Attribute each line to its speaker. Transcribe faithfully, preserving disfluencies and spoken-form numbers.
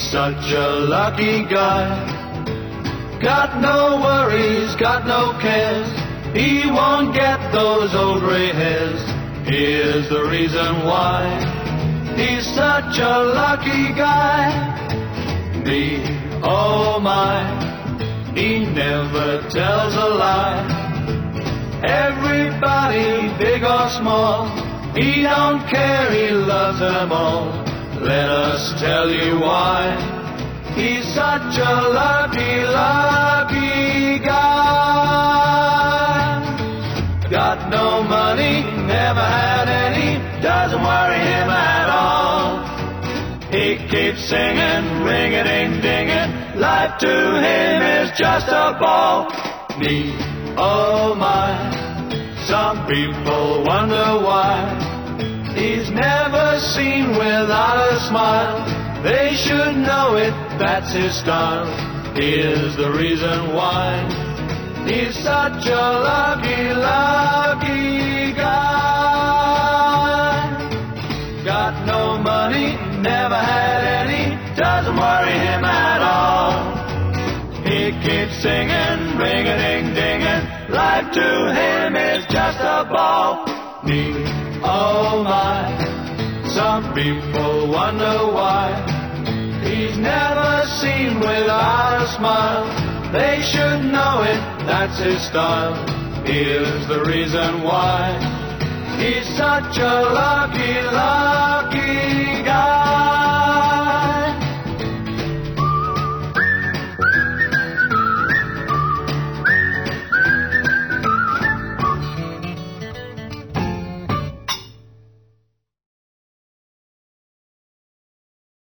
Speaker 1: such a lucky guy. Got no worries, got no cares. He won't get those old gray hairs. Here's the reason why. He's such a lucky guy. Me, oh my, he never tells a lie. Everybody, big or small, he don't care, he loves them all. Let us tell you why. He's such a lucky, lucky guy. Got no money, never had any, doesn't worry him at all. He keeps singing, ring-a-ding-dinging, life to him is just a ball. Me, oh my, some people wonder why. He's never seen without a smile. They should know it, that's his style. Here's the reason why. He's such a lucky, lucky guy. Got no money, never had any, doesn't worry him at all. He keeps singing, ring-a-ding-dinging, life to him is just a ball. Me, oh my, some people wonder why. He's never seen without a smile. They should know it, that's his style. Here's the reason why. He's such a lucky, lucky